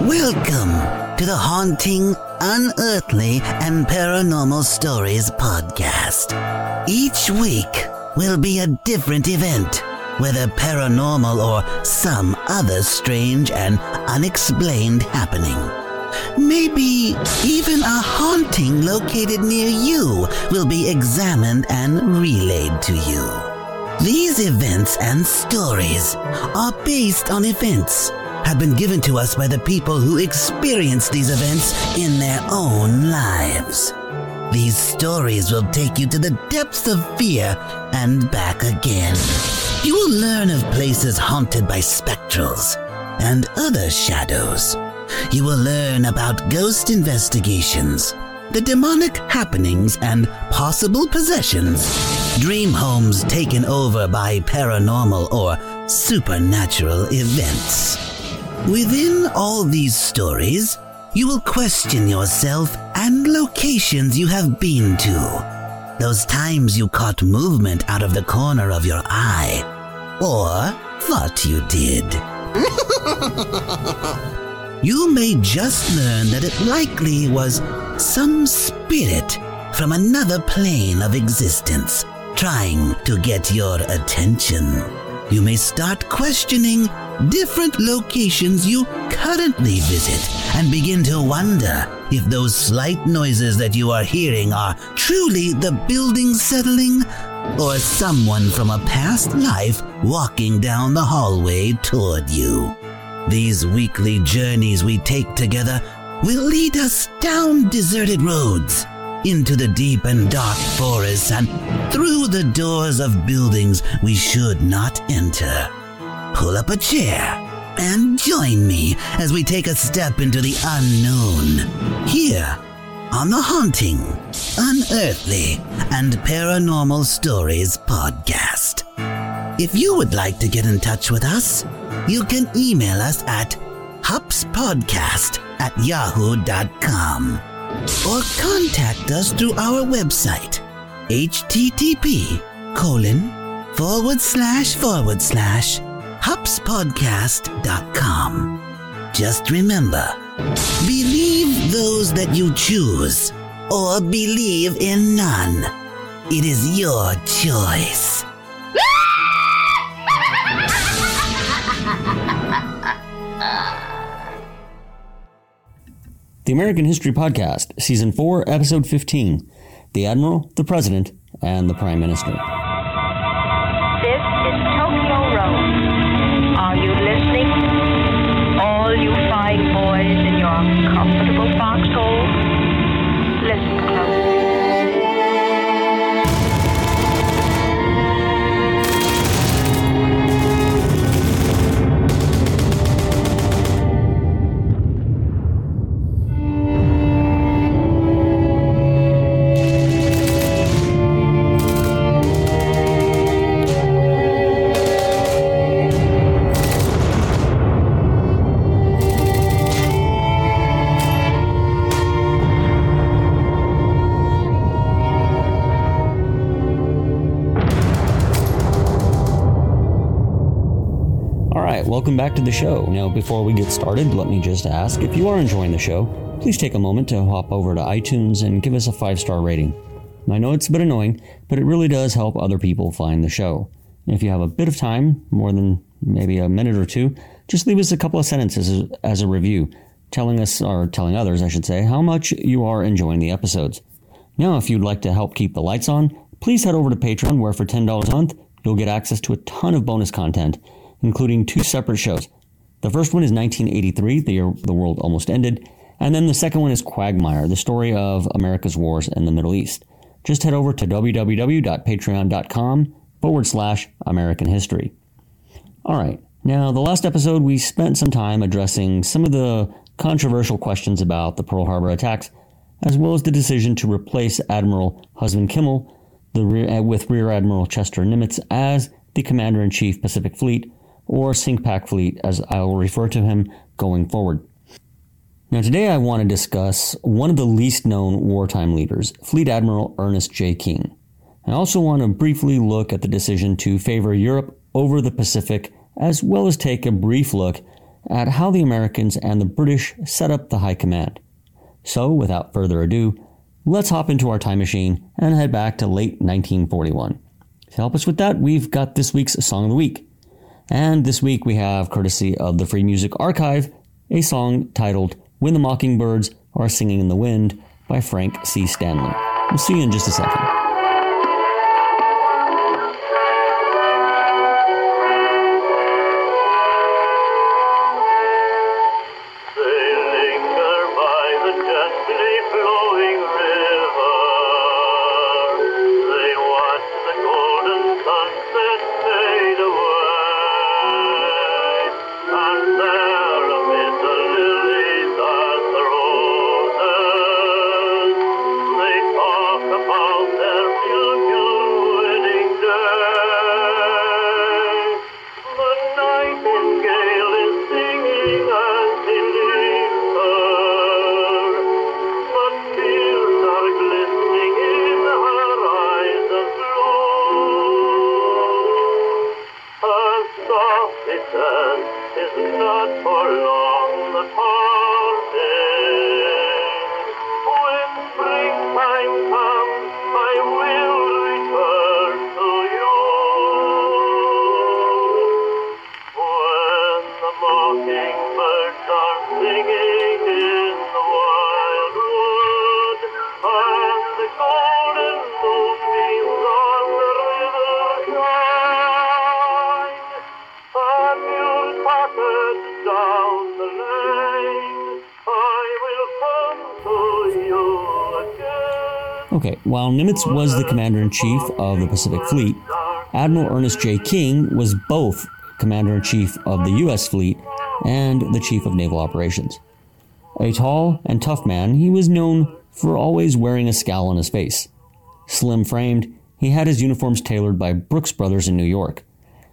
Welcome to the Haunting, Unearthly, and Paranormal Stories podcast. Each week will be a different event, whether paranormal or some other strange and unexplained happening. Maybe even a haunting located near you will be examined and relayed to you. These events and stories are based on events have been given to us by the people who experienced these events in their own lives. These stories will take you to the depths of fear and back again. You will learn of places haunted by spectrals and other shadows. You will learn about ghost investigations, the demonic happenings and possible possessions, dream homes taken over by paranormal or supernatural events. Within all these stories, you will question yourself and locations you have been to. Those times you caught movement out of the corner of your eye, or thought you did. You may just learn that it likely was some spirit from another plane of existence trying to get your attention. You may start questioning different locations you currently visit and begin to wonder if those slight noises that you are hearing are truly the building settling or someone from a past life walking down the hallway toward you. These weekly journeys we take together will lead us down deserted roads, into the deep and dark forests, and through the doors of buildings we should not enter. Pull up a chair and join me as we take a step into the unknown here on the Haunting, Unearthly, and Paranormal Stories podcast. If you would like to get in touch with us, you can email us at hupspodcast@yahoo.com or contact us through our website, http://hupspodcast.com. Just remember, believe those that you choose, or believe in none. It is your choice. The American History Podcast, Season 4, Episode 15, The Admiral, the President, and the Prime Minister. This is Tokyo Road. Are you listening? All you fine boys in your comfortable foxhole, listen closely. Welcome back to the show. Now, before we get started, let me just ask, if you are enjoying the show, please take a moment to hop over to iTunes and give us a 5-star rating. I know it's a bit annoying, but it really does help other people find the show. And if you have a bit of time, more than maybe a minute or two, just leave us a couple of sentences as a review, telling us, or telling others, I should say, how much you are enjoying the episodes. Now, if you'd like to help keep the lights on, please head over to Patreon, where for $10 a month, you'll get access to a ton of bonus content, including 2 separate shows. The first one is 1983, the year the world almost ended, and then the second one is Quagmire, the story of America's wars in the Middle East. Just head over to www.patreon.com/American History. Alright, now the last episode we spent some time addressing some of the controversial questions about the Pearl Harbor attacks, as well as the decision to replace Admiral Husband Kimmel with Rear Admiral Chester Nimitz as the Commander-in-Chief Pacific Fleet, or CINCPAC Fleet, as I will refer to him going forward. Now today I want to discuss one of the least known wartime leaders, Fleet Admiral Ernest J. King. I also want to briefly look at the decision to favor Europe over the Pacific, as well as take a brief look at how the Americans and the British set up the High Command. So, without further ado, let's hop into our time machine and head back to late 1941. To help us with that, we've got this week's Song of the Week. And this week we have, courtesy of the Free Music Archive, a song titled When the Mockingbirds Are Singing in the Wind by Frank C. Stanley. We'll see you in just a second. Okay, while Nimitz was the Commander-in-Chief of the Pacific Fleet, Admiral Ernest J. King was both Commander-in-Chief of the U.S. Fleet and the Chief of Naval Operations. A tall and tough man, he was known for always wearing a scowl on his face. Slim-framed, he had his uniforms tailored by Brooks Brothers in New York.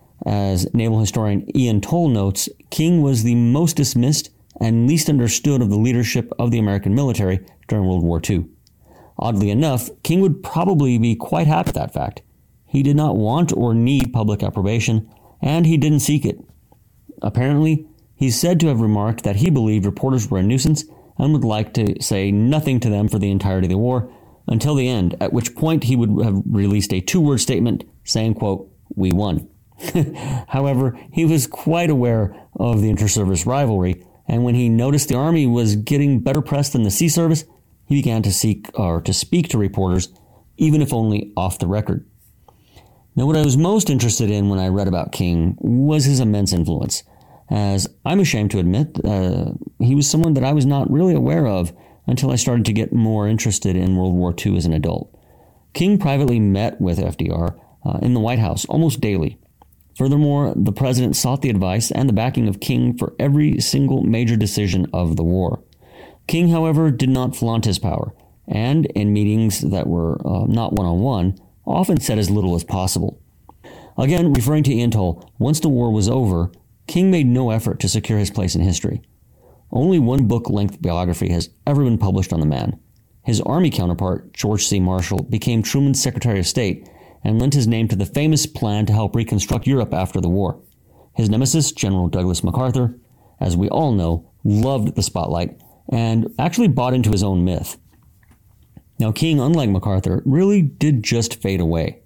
As naval historian Ian Toll notes, King was the most dismissed and least understood of the leadership of the American military during World War II. Oddly enough, King would probably be quite happy with that fact. He did not want or need public approbation, and he didn't seek it. Apparently, he's said to have remarked that he believed reporters were a nuisance and would like to say nothing to them for the entirety of the war until the end, at which point he would have released a two-word statement saying, quote, "We won." However, he was quite aware of the inter-service rivalry, and when he noticed the Army was getting better press than the Sea Service, he began to speak to reporters, even if only off the record. Now, what I was most interested in when I read about King was his immense influence, as I'm ashamed to admit he was someone that I was not really aware of until I started to get more interested in World War II as an adult. King privately met with FDR in the White House almost daily. Furthermore, the president sought the advice and the backing of King for every single major decision of the war. King, however, did not flaunt his power, and in meetings that were not one-on-one, often said as little as possible. Again, referring to Ian Toll, once the war was over, King made no effort to secure his place in history. Only one book-length biography has ever been published on the man. His Army counterpart, George C. Marshall, became Truman's Secretary of State and lent his name to the famous plan to help reconstruct Europe after the war. His nemesis, General Douglas MacArthur, as we all know, loved the spotlight and actually bought into his own myth. Now, King, unlike MacArthur, really did just fade away.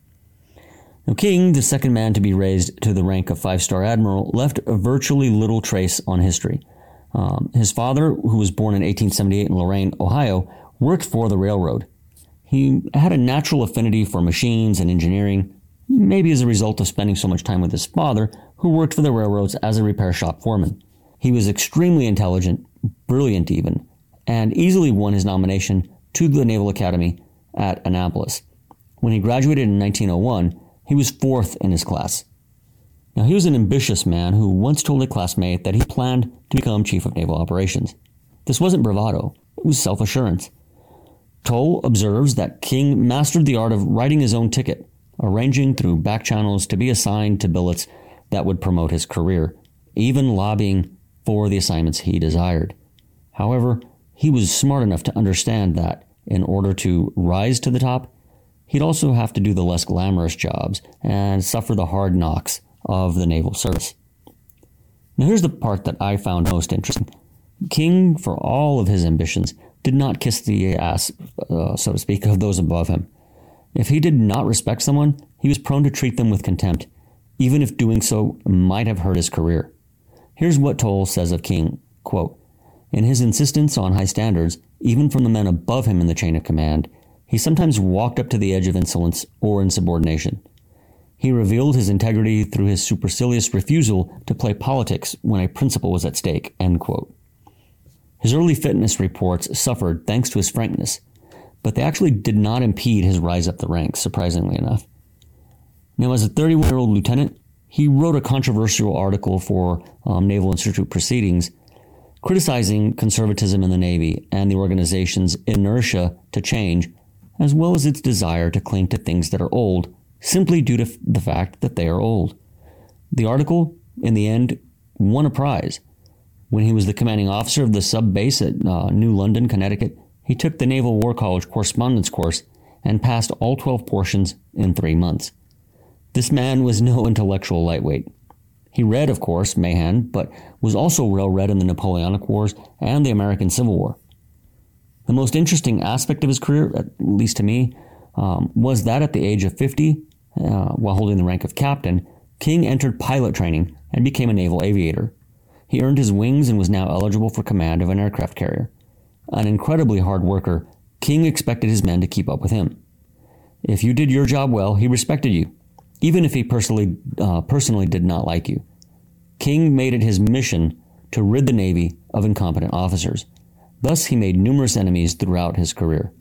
Now, King, the second man to be raised to the rank of five-star admiral, left virtually little trace on history. His father, who was born in 1878 in Lorain, Ohio, worked for the railroad. He had a natural affinity for machines and engineering, maybe as a result of spending so much time with his father, who worked for the railroads as a repair shop foreman. He was extremely intelligent, brilliant even, and easily won his nomination to the Naval Academy at Annapolis. When he graduated in 1901, he was fourth in his class. Now, he was an ambitious man who once told a classmate that he planned to become Chief of Naval Operations. This wasn't bravado, it was self-assurance. Toll observes that King mastered the art of writing his own ticket, arranging through back channels to be assigned to billets that would promote his career, even lobbying for the assignments he desired. However, he was smart enough to understand that in order to rise to the top, he'd also have to do the less glamorous jobs and suffer the hard knocks of the naval service. Now here's the part that I found most interesting. King, for all of his ambitions, did not kiss the ass, so to speak, of those above him. If he did not respect someone, he was prone to treat them with contempt, even if doing so might have hurt his career. Here's what Toll says of King, quote, "In his insistence on high standards, even from the men above him in the chain of command, he sometimes walked up to the edge of insolence or insubordination. He revealed his integrity through his supercilious refusal to play politics when a principle was at stake," end quote. His early fitness reports suffered thanks to his frankness, but they actually did not impede his rise up the ranks, surprisingly enough. Now, as a 31-year-old lieutenant, he wrote a controversial article for Naval Institute Proceedings, criticizing conservatism in the Navy and the organization's inertia to change, as well as its desire to cling to things that are old, simply due to the fact that they are old. The article, in the end, won a prize. When he was the commanding officer of the sub-base at New London, Connecticut, he took the Naval War College correspondence course and passed all 12 portions in 3 months. This man was no intellectual lightweight. He read, of course, Mahan, but was also well read in the Napoleonic Wars and the American Civil War. The most interesting aspect of his career, at least to me, was that at the age of 50, while holding the rank of captain, King entered pilot training and became a naval aviator. He earned his wings and was now eligible for command of an aircraft carrier. An incredibly hard worker, King expected his men to keep up with him. If you did your job well, he respected you, even if he personally did not like you. King made it his mission to rid the Navy of incompetent officers. Thus, he made numerous enemies throughout his career.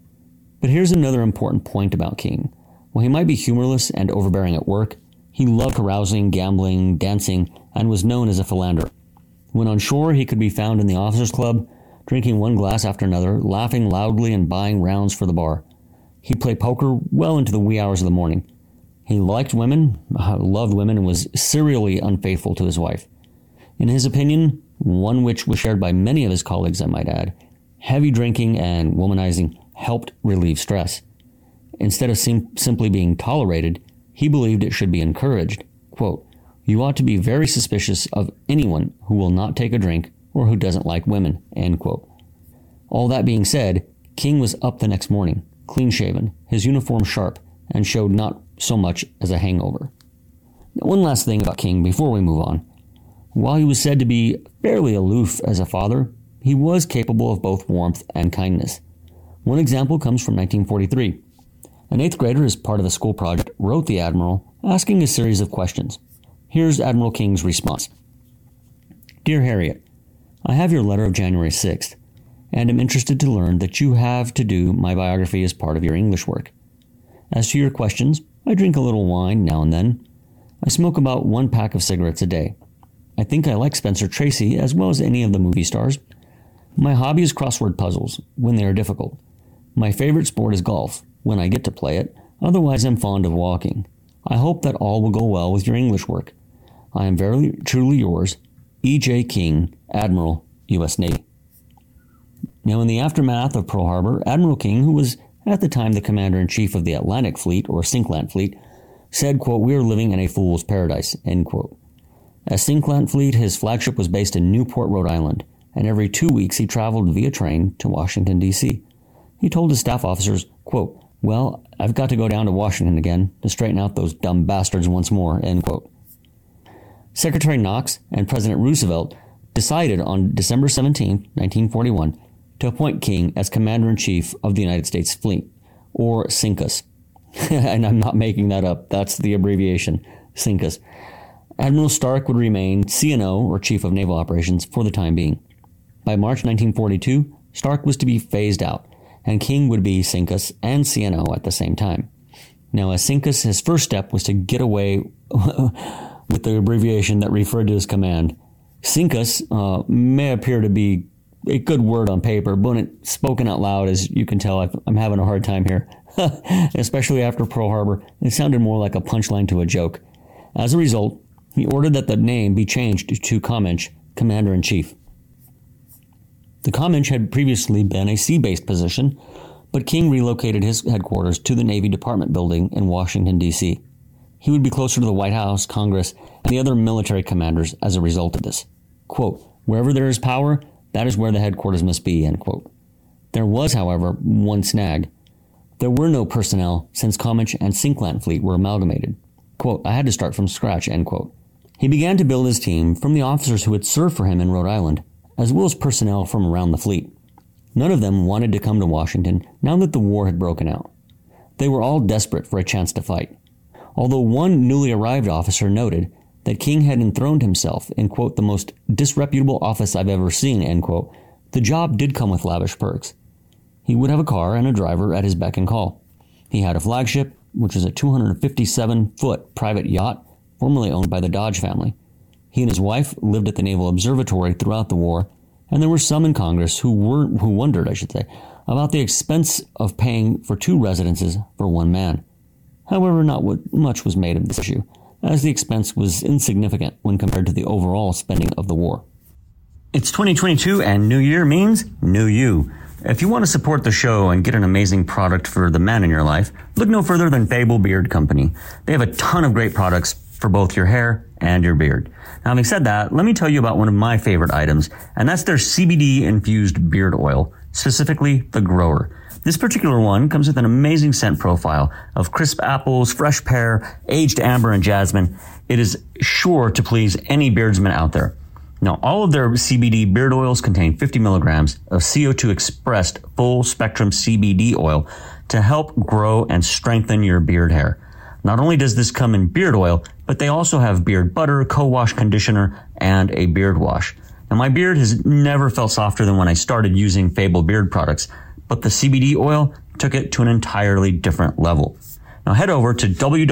But here's another important point about King. While he might be humorless and overbearing at work, he loved carousing, gambling, dancing, and was known as a philanderer. When on shore, he could be found in the officers' club, drinking one glass after another, laughing loudly and buying rounds for the bar. He played poker well into the wee hours of the morning. He liked women, loved women, and was serially unfaithful to his wife. In his opinion, one which was shared by many of his colleagues, I might add, heavy drinking and womanizing helped relieve stress. Instead of simply being tolerated, he believed it should be encouraged. Quote, "You ought to be very suspicious of anyone who will not take a drink or who doesn't like women," end quote. All that being said, King was up the next morning, clean-shaven, his uniform sharp, and showed not so much as a hangover. Now, one last thing about King before we move on. While he was said to be fairly aloof as a father, he was capable of both warmth and kindness. One example comes from 1943. An 8th grader, as part of a school project, wrote the Admiral asking a series of questions. Here's Admiral King's response. "Dear Harriet, I have your letter of January 6th, and am interested to learn that you have to do my biography as part of your English work. As to your questions, I drink a little wine now and then. I smoke about 1 pack of cigarettes a day. I think I like Spencer Tracy as well as any of the movie stars. My hobby is crossword puzzles, when they are difficult. My favorite sport is golf, when I get to play it. Otherwise, I'm fond of walking. I hope that all will go well with your English work. I am very truly yours, E.J. King, Admiral, U.S. Navy." Now, in the aftermath of Pearl Harbor, Admiral King, who was at the time the commander-in-chief of the Atlantic Fleet, or Synclant Fleet, said, quote, "We are living in a fool's paradise," end quote. As Synclant Fleet, his flagship was based in Newport, Rhode Island, and every 2 weeks he traveled via train to Washington, D.C. He told his staff officers, quote, "Well, I've got to go down to Washington again to straighten out those dumb bastards once more," end quote. Secretary Knox and President Roosevelt decided on December 17, 1941, to appoint King as Commander-in-Chief of the United States Fleet, or CINCUS. And I'm not making that up. That's the abbreviation, CINCUS. Admiral Stark would remain CNO, or Chief of Naval Operations, for the time being. By March 1942, Stark was to be phased out, and King would be CINCUS and CNO at the same time. Now, as CINCUS, his first step was to get away with the abbreviation that referred to his command. CINCUS may appear to be a good word on paper, but when it's spoken out loud, as you can tell, I'm having a hard time here. Especially after Pearl Harbor, it sounded more like a punchline to a joke. As a result, he ordered that the name be changed to Commensch, Commander-in-Chief. The Commensch had previously been a sea-based position, but King relocated his headquarters to the Navy Department building in Washington, D.C. He would be closer to the White House, Congress, and the other military commanders as a result of this. Quote, "Wherever there is power, that is where the headquarters must be," end quote. There was, however, one snag. There were no personnel since Comich and Sinkland Fleet were amalgamated. Quote, "I had to start from scratch," end quote. He began to build his team from the officers who had served for him in Rhode Island, as well as personnel from around the fleet. None of them wanted to come to Washington now that the war had broken out. They were all desperate for a chance to fight. Although one newly arrived officer noted that King had enthroned himself in, quote, "the most disreputable office I've ever seen," end quote, the job did come with lavish perks. He would have a car and a driver at his beck and call. He had a flagship, which was a 257-foot private yacht formerly owned by the Dodge family. He and his wife lived at the Naval Observatory throughout the war, and there were some in Congress who wondered, about the expense of paying for 2 residences for 1 man. However, not much was made of this issue, as the expense was insignificant when compared to the overall spending of the war. It's 2022 and New Year means new you. If you want to support the show and get an amazing product for the man in your life, look no further than Fable Beard Company. They have a ton of great products for both your hair and your beard. Now, having said that, let me tell you about one of my favorite items, and that's their CBD-infused beard oil, specifically the Grower. This particular one comes with an amazing scent profile of crisp apples, fresh pear, aged amber, and jasmine. It is sure to please any beardsman out there. Now, all of their CBD beard oils contain 50 milligrams of CO2 expressed full-spectrum CBD oil to help grow and strengthen your beard hair. Not only does this come in beard oil, but they also have beard butter, co-wash conditioner, and a beard wash. Now, my beard has never felt softer than when I started using Fable beard products, but the CBD oil took it to an entirely different level. Now, head over to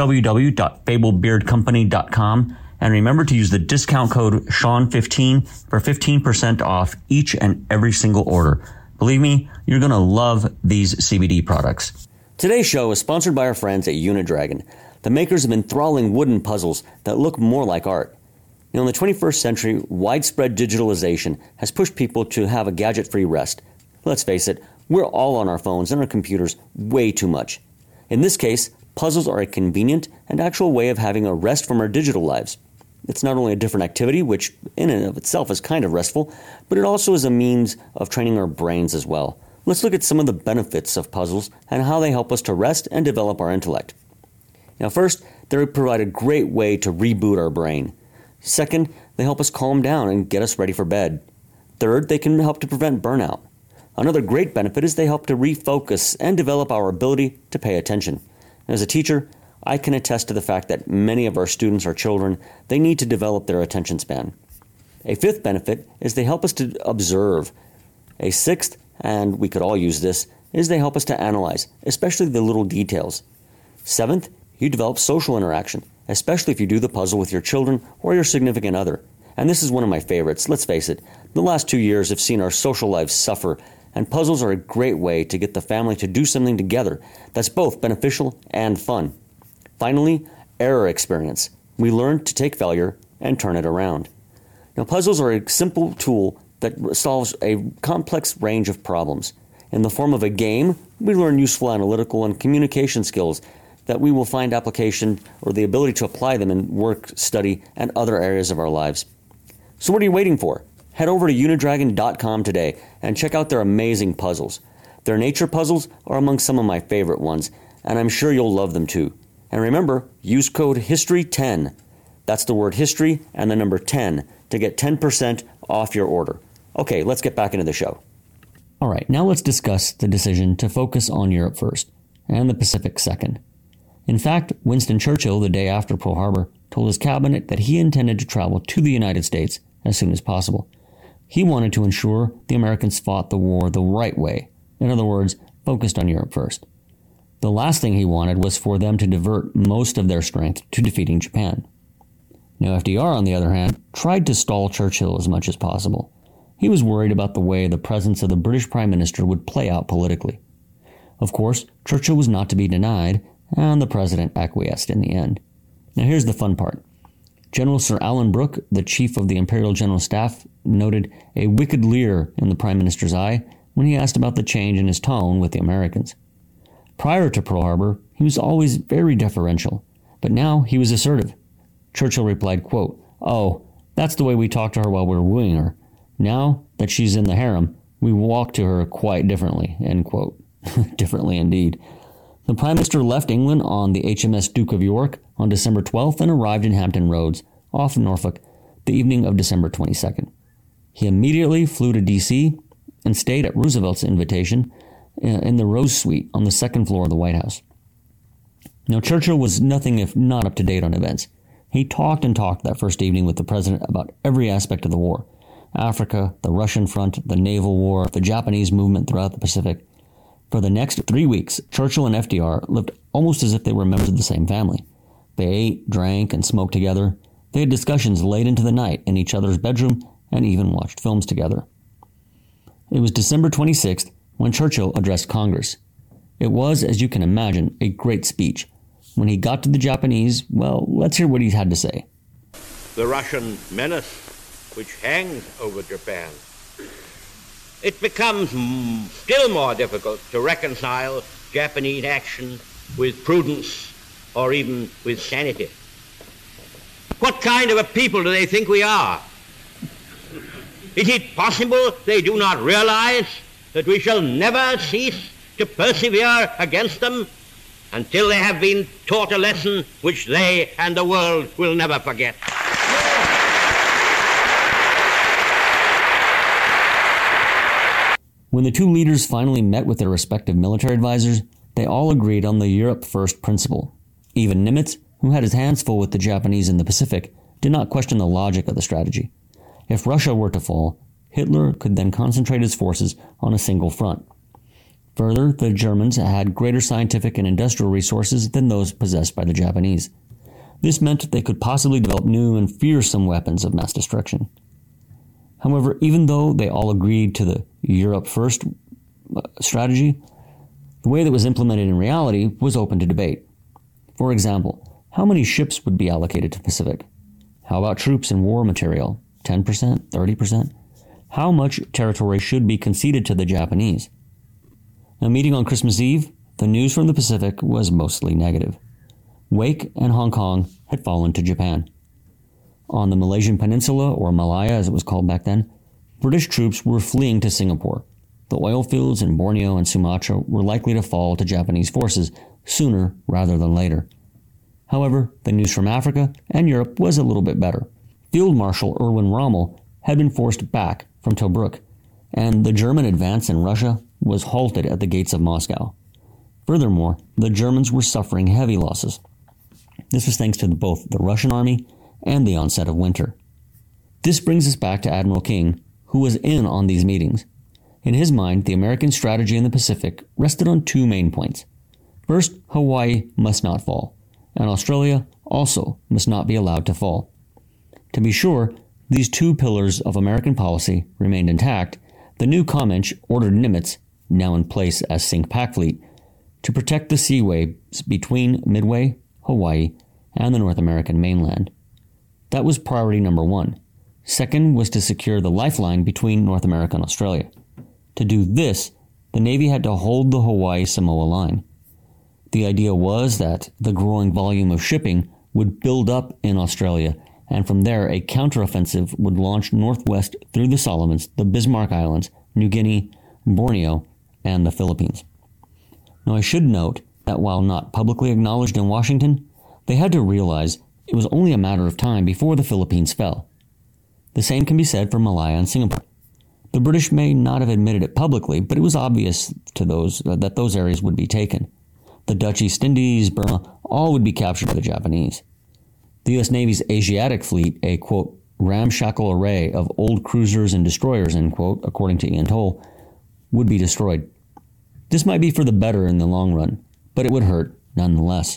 www.fablebeardcompany.com and remember to use the discount code Sean15 for 15% off each and every single order. Believe me, you're going to love these CBD products. Today's show is sponsored by our friends at Unidragon, the makers of enthralling wooden puzzles that look more like art. Now, in the 21st century, widespread digitalization has pushed people to have a gadget-free rest. Let's face it, we're all on our phones and our computers way too much. In this case, puzzles are a convenient and actual way of having a rest from our digital lives. It's not only a different activity, which in and of itself is kind of restful, but it also is a means of training our brains as well. Let's look at some of the benefits of puzzles and how they help us to rest and develop our intellect. Now, first, they provide a great way to reboot our brain. Second, they help us calm down and get us ready for bed. Third, they can help to prevent burnout. Another great benefit is they help to refocus and develop our ability to pay attention. As a teacher, I can attest to the fact that many of our students are children. They need to develop their attention span. A fifth benefit is they help us to observe. A sixth, and we could all use this, is they help us to analyze, especially the little details. Seventh, you develop social interaction, especially if you do the puzzle with your children or your significant other. And this is one of my favorites. Let's face it, the last 2 years have seen our social lives suffer, and puzzles are a great way to get the family to do something together that's both beneficial and fun. Finally, error experience. We learn to take failure and turn it around. Now, puzzles are a simple tool that solves a complex range of problems. In the form of a game, we learn useful analytical and communication skills that we will find application or the ability to apply them in work, study, and other areas of our lives. So what are you waiting for? Head over to unidragon.com today and check out their amazing puzzles. Their nature puzzles are among some of my favorite ones, and I'm sure you'll love them too. And remember, use code HISTORY10. That's the word history and the number 10 to get 10% off your order. Okay, let's get back into the show. All right, now let's discuss the decision to focus on Europe first and the Pacific second. In fact, Winston Churchill, the day after Pearl Harbor, told his cabinet that he intended to travel to the United States as soon as possible. He wanted to ensure the Americans fought the war the right way. In other words, focused on Europe first. The last thing he wanted was for them to divert most of their strength to defeating Japan. Now, FDR, on the other hand, tried to stall Churchill as much as possible. He was worried about the way the presence of the British Prime Minister would play out politically. Of course, Churchill was not to be denied, and the president acquiesced in the end. Now, here's the fun part. General Sir Alan Brooke, the chief of the Imperial General Staff, noted a wicked leer in the Prime Minister's eye when he asked about the change in his tone with the Americans. Prior to Pearl Harbor, he was always very deferential, but now he was assertive. Churchill replied, quote, "Oh, that's the way we talked to her while we were wooing her. Now that she's in the harem, we walk to her quite differently," end quote. Differently indeed. The Prime Minister left England on the HMS Duke of York on December 12th and arrived in Hampton Roads, off Norfolk, the evening of December 22nd. He immediately flew to D.C. and stayed at Roosevelt's invitation in the Rose Suite on the second floor of the White House. Now, Churchill was nothing if not up to date on events. He talked and talked that first evening with the president about every aspect of the war: Africa, the Russian front, the naval war, the Japanese movement throughout the Pacific. For the next 3 weeks, Churchill and FDR lived almost as if they were members of the same family. They ate, drank, and smoked together. They had discussions late into the night in each other's bedroom and even watched films together. It was December 26th when Churchill addressed Congress. It was, as you can imagine, a great speech. When he got to the Japanese, well, let's hear what he had to say. The Russian menace which hangs over Japan, it becomes still more difficult to reconcile Japanese action with prudence or even with sanity. What kind of a people do they think we are? Is it possible they do not realize that we shall never cease to persevere against them until they have been taught a lesson which they and the world will never forget? When the two leaders finally met with their respective military advisors, they all agreed on the Europe First principle. Even Nimitz, who had his hands full with the Japanese in the Pacific, did not question the logic of the strategy. If Russia were to fall, Hitler could then concentrate his forces on a single front. Further, the Germans had greater scientific and industrial resources than those possessed by the Japanese. This meant they could possibly develop new and fearsome weapons of mass destruction. However, even though they all agreed to the Europe First strategy, the way that was implemented in reality was open to debate. For example, how many ships would be allocated to the Pacific? How about troops and war material? 10%? 30%? How much territory should be conceded to the Japanese? Now, meeting on Christmas Eve, the news from the Pacific was mostly negative. Wake and Hong Kong had fallen to Japan. On the Malaysian Peninsula, or Malaya as it was called back then, British troops were fleeing to Singapore. The oil fields in Borneo and Sumatra were likely to fall to Japanese forces sooner rather than later. However, the news from Africa and Europe was a little bit better. Field Marshal Erwin Rommel had been forced back from Tobruk, and the German advance in Russia was halted at the gates of Moscow. Furthermore, the Germans were suffering heavy losses. This was thanks to both the Russian army and the onset of winter. This brings us back to Admiral King, who was in on these meetings. In his mind, the American strategy in the Pacific rested on two main points. First, Hawaii must not fall, and Australia also must not be allowed to fall. To be sure, these two pillars of American policy remained intact. The new Comanche ordered Nimitz, now in place as Cinque-Pac Fleet, to protect the seaways between Midway, Hawaii, and the North American mainland. That was priority number one. Second was to secure the lifeline between North America and Australia. To do this, the Navy had to hold the Hawaii-Samoa line. The idea was that the growing volume of shipping would build up in Australia, and from there a counteroffensive would launch northwest through the Solomons, the Bismarck Islands, New Guinea, Borneo, and the Philippines. Now, I should note that while not publicly acknowledged in Washington, they had to realize it was only a matter of time before the Philippines fell. The same can be said for Malaya and Singapore. The British may not have admitted it publicly, but it was obvious to those that those areas would be taken. The Dutch East Indies, Burma, all would be captured by the Japanese. The U.S. Navy's Asiatic fleet, a, quote, ramshackle array of old cruisers and destroyers, end quote, according to Ian Toll, would be destroyed. This might be for the better in the long run, but it would hurt nonetheless.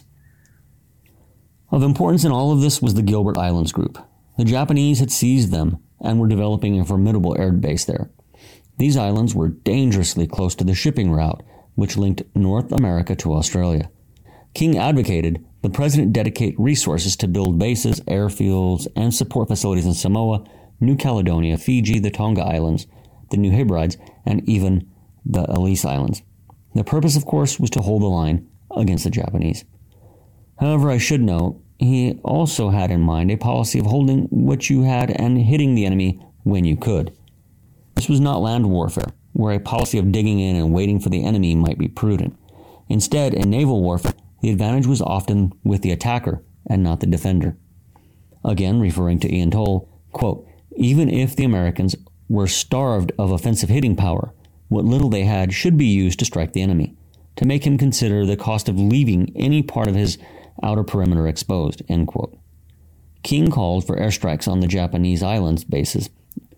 Of importance in all of this was the Gilbert Islands Group. The Japanese had seized them and were developing a formidable air base there. These islands were dangerously close to the shipping route, which linked North America to Australia. King advocated the president dedicate resources to build bases, airfields, and support facilities in Samoa, New Caledonia, Fiji, the Tonga Islands, the New Hebrides, and even the Ellice Islands. The purpose, of course, was to hold the line against the Japanese. However, I should note he also had in mind a policy of holding what you had and hitting the enemy when you could. This was not land warfare, where a policy of digging in and waiting for the enemy might be prudent. Instead, in naval warfare, the advantage was often with the attacker and not the defender. Again, referring to Ian Toll, quote, "Even if the Americans were starved of offensive hitting power, what little they had should be used to strike the enemy, to make him consider the cost of leaving any part of his outer perimeter exposed," end quote. King called for airstrikes on the Japanese island bases,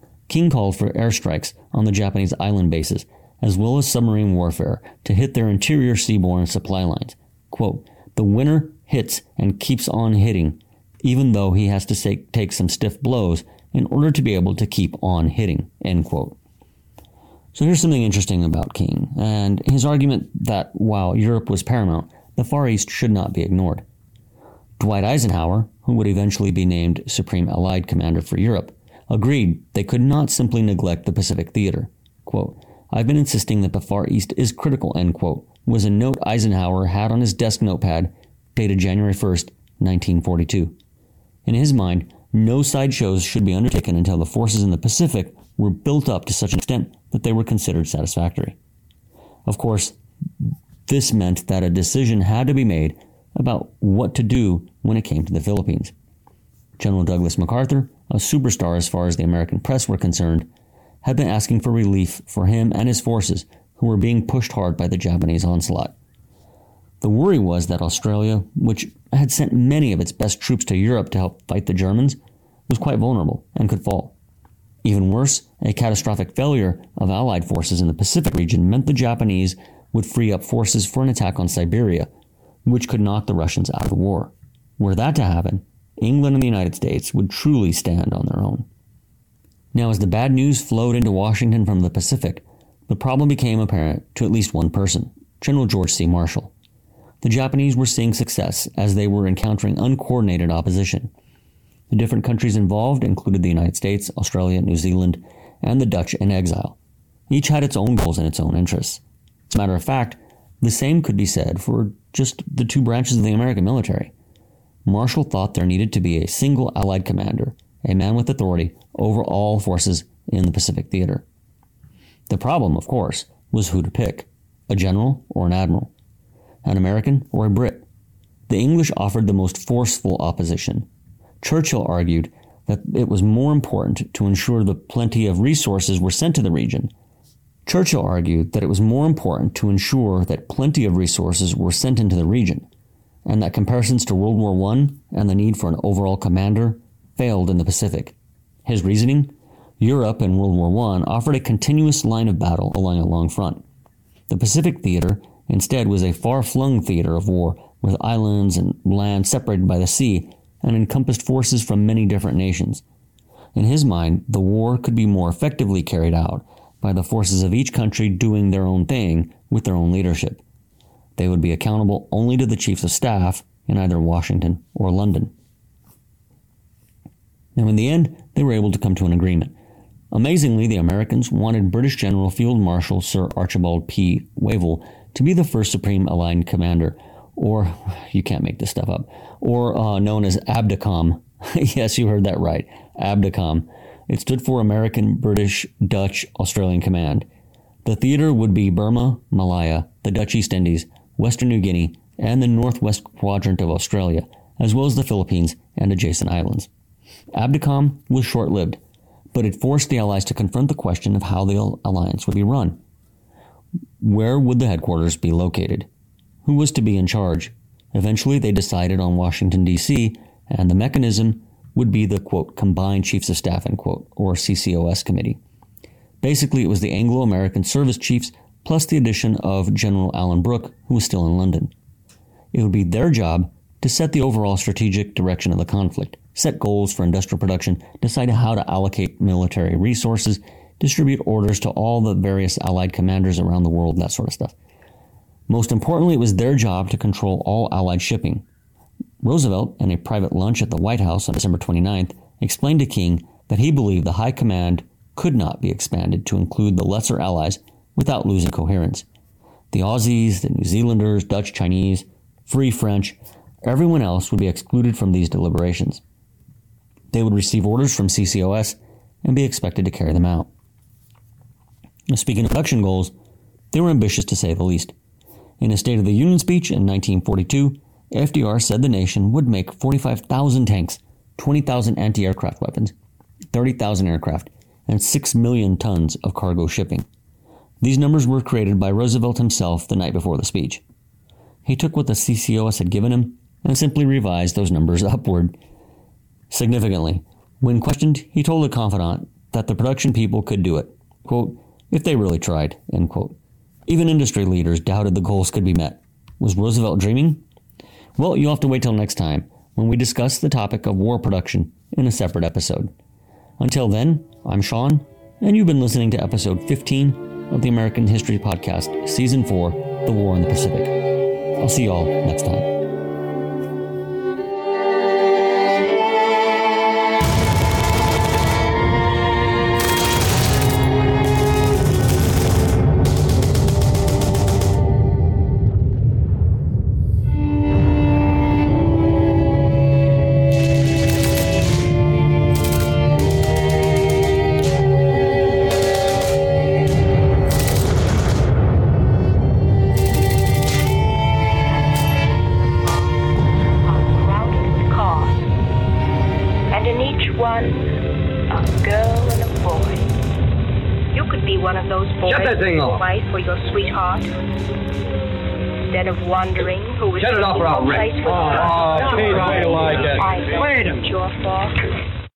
as well as submarine warfare, to hit their interior seaborne supply lines. Quote, "The winner hits and keeps on hitting, even though he has to take some stiff blows in order to be able to keep on hitting," end quote. So here's something interesting about King, and his argument that while Europe was paramount, the Far East should not be ignored. Dwight Eisenhower, who would eventually be named Supreme Allied Commander for Europe, agreed they could not simply neglect the Pacific theater. Quote, "I've been insisting that the Far East is critical," end quote, was a note Eisenhower had on his desk notepad dated January 1st, 1942. In his mind, no sideshows should be undertaken until the forces in the Pacific were built up to such an extent that they were considered satisfactory. Of course, this meant that a decision had to be made about what to do when it came to the Philippines. General Douglas MacArthur, a superstar as far as the American press were concerned, had been asking for relief for him and his forces, who were being pushed hard by the Japanese onslaught. The worry was that Australia, which had sent many of its best troops to Europe to help fight the Germans, was quite vulnerable and could fall. Even worse, a catastrophic failure of Allied forces in the Pacific region meant the Japanese would free up forces for an attack on Siberia, which could knock the Russians out of the war. Were that to happen, England and the United States would truly stand on their own. Now, as the bad news flowed into Washington from the Pacific, the problem became apparent to at least one person, General George C. Marshall. The Japanese were seeing success as they were encountering uncoordinated opposition. The different countries involved included the United States, Australia, New Zealand, and the Dutch in exile. Each had its own goals and its own interests. As a matter of fact, the same could be said for just the two branches of the American military. Marshall thought there needed to be a single Allied commander, a man with authority over all forces in the Pacific theater. The problem, of course, was who to pick, a general or an admiral, an American or a Brit. The English offered the most forceful opposition. Churchill argued that it was more important to ensure that plenty of resources were sent to the region, into the region, and that comparisons to World War I and the need for an overall commander failed in the Pacific. His reasoning? Europe in World War I offered a continuous line of battle along a long front. The Pacific theater instead was a far-flung theater of war with islands and land separated by the sea and encompassed forces from many different nations. In his mind, the war could be more effectively carried out by the forces of each country doing their own thing with their own leadership. They would be accountable only to the chiefs of staff in either Washington or London. Now, in the end, they were able to come to an agreement. Amazingly, the Americans wanted British General Field Marshal Sir Archibald P. Wavell to be the first Supreme Allied Commander, or, you can't make this stuff up, or known as ABDACOM. Yes, you heard that right, ABDACOM. It stood for American, British, Dutch, Australian Command. The theater would be Burma, Malaya, the Dutch East Indies, Western New Guinea, and the northwest quadrant of Australia, as well as the Philippines and adjacent islands. ABDACOM was short-lived, but it forced the Allies to confront the question of how the alliance would be run. Where would the headquarters be located? Who was to be in charge? Eventually, they decided on Washington, D.C., and the mechanism would be the, quote, Combined Chiefs of Staff, end quote, or CCOS committee. Basically, it was the Anglo-American service chiefs plus the addition of General Alan Brooke, who was still in London. It would be their job to set the overall strategic direction of the conflict, set goals for industrial production, decide how to allocate military resources, distribute orders to all the various Allied commanders around the world, that sort of stuff. Most importantly, it was their job to control all Allied shipping. Roosevelt, in a private lunch at the White House on December 29th, explained to King that he believed the High Command could not be expanded to include the lesser allies without losing coherence. The Aussies, the New Zealanders, Dutch, Chinese, Free French, Everyone else would be excluded from these deliberations. They would receive orders from CCOS and be expected to carry them out. Now, speaking of production goals, they were ambitious to say the least. In a State of the Union speech in 1942, FDR said the nation would make 45,000 tanks, 20,000 anti-aircraft weapons, 30,000 aircraft, and 6 million tons of cargo shipping. These numbers were created by Roosevelt himself the night before the speech. He took what the CCOS had given him and simply revised those numbers upward. Significantly, when questioned, he told a confidant that the production people could do it, quote, if they really tried, end quote. Even industry leaders doubted the goals could be met. Was Roosevelt dreaming? Well, you'll have to wait till next time when we discuss the topic of war production in a separate episode. Until then, I'm Sean, and you've been listening to episode 15 of the American History Podcast, Season 4, The War in the Pacific. I'll see you all next time. For your sweetheart, instead of wondering who was Shut it off, or I'll wreck. I Kate, way to like it. Wait a minute. Your fault.